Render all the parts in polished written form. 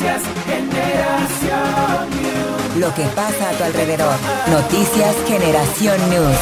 Noticias Generación News. Lo que pasa a tu alrededor. Noticias Generación News.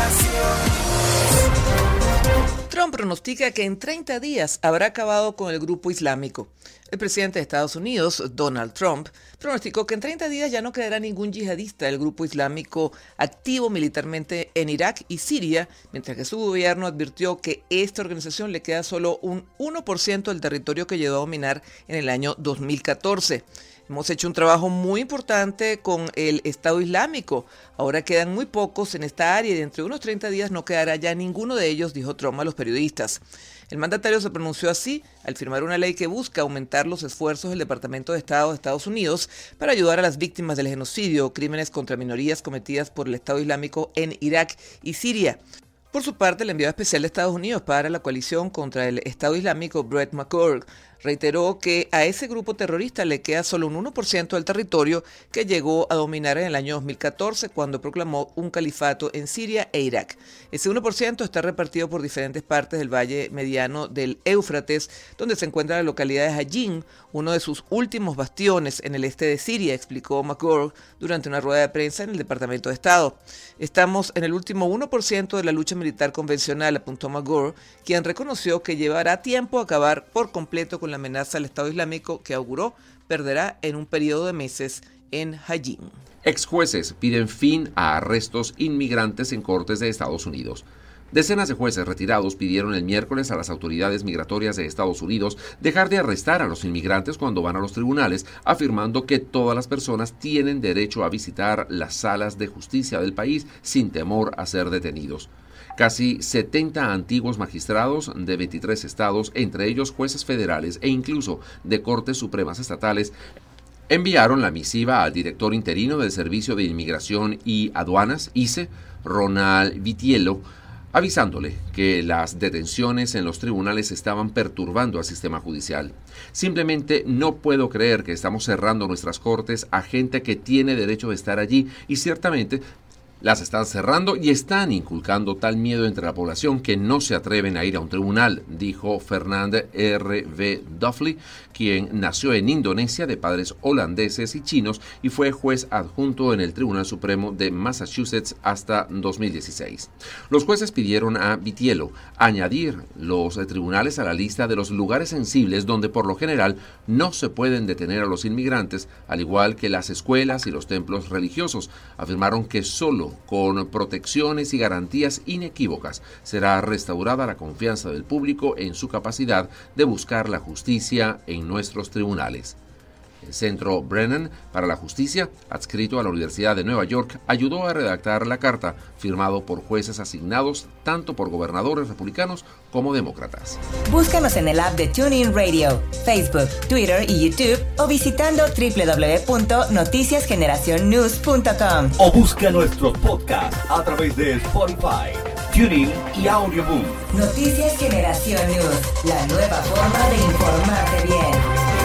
Trump pronostica que en 30 días habrá acabado con el grupo islámico. El presidente de Estados Unidos, Donald Trump, pronosticó que en 30 días ya no quedará ningún yihadista del grupo islámico activo militarmente en Irak y Siria, mientras que su gobierno advirtió que esta organización le queda solo un 1% del territorio que llegó a dominar en el año 2014. Hemos hecho un trabajo muy importante con el Estado Islámico. Ahora quedan muy pocos en esta área y dentro de unos 30 días no quedará ya ninguno de ellos, dijo Trump a los periodistas. El mandatario se pronunció así al firmar una ley que busca aumentar los esfuerzos del Departamento de Estado de Estados Unidos para ayudar a las víctimas del genocidio o crímenes contra minorías cometidas por el Estado Islámico en Irak y Siria. Por su parte, el enviado especial de Estados Unidos para la coalición contra el Estado Islámico, Brett McCord, reiteró que a ese grupo terrorista le queda solo un 1% del territorio que llegó a dominar en el año 2014 cuando proclamó un califato en Siria e Irak. Ese 1% está repartido por diferentes partes del valle mediano del Éufrates, donde se encuentra la localidad de Hajin, uno de sus últimos bastiones en el este de Siria, explicó McCord durante una rueda de prensa en el Departamento de Estado. Estamos en el último 1% de la lucha militar convencional, apuntó McCord, quien reconoció que llevará tiempo a acabar por completo con la amenaza al Estado Islámico que auguró perderá en un periodo de meses en Hajin. Ex jueces piden fin a arrestos inmigrantes en cortes de Estados Unidos. Decenas de jueces retirados pidieron el miércoles a las autoridades migratorias de Estados Unidos dejar de arrestar a los inmigrantes cuando van a los tribunales, afirmando que todas las personas tienen derecho a visitar las salas de justicia del país sin temor a ser detenidos. Casi 70 antiguos magistrados de 23 estados, entre ellos jueces federales e incluso de cortes supremas estatales, enviaron la misiva al director interino del Servicio de Inmigración y Aduanas, ICE, Ronald Vitiello, avisándole que las detenciones en los tribunales estaban perturbando al sistema judicial. Simplemente no puedo creer que estamos cerrando nuestras cortes a gente que tiene derecho de estar allí y ciertamente las están cerrando y están inculcando tal miedo entre la población que no se atreven a ir a un tribunal, dijo Fernand R.V. Duffley, quien nació en Indonesia de padres holandeses y chinos y fue juez adjunto en el Tribunal Supremo de Massachusetts hasta 2016. Los jueces pidieron a Vitiello añadir los tribunales a la lista de los lugares sensibles donde por lo general no se pueden detener a los inmigrantes, al igual que las escuelas y los templos religiosos. Afirmaron que solo con protecciones y garantías inequívocas será restaurada la confianza del público en su capacidad de buscar la justicia en nuestros tribunales. El Centro Brennan para la Justicia, adscrito a la Universidad de Nueva York, ayudó a redactar la carta, firmado por jueces asignados tanto por gobernadores republicanos como demócratas. Búscanos en el app de TuneIn Radio, Facebook, Twitter y YouTube o visitando www.noticiasgeneracionnews.com. O busca nuestros podcasts a través de Spotify, TuneIn y Audioboom. Noticias Generación News, la nueva forma de informarte bien.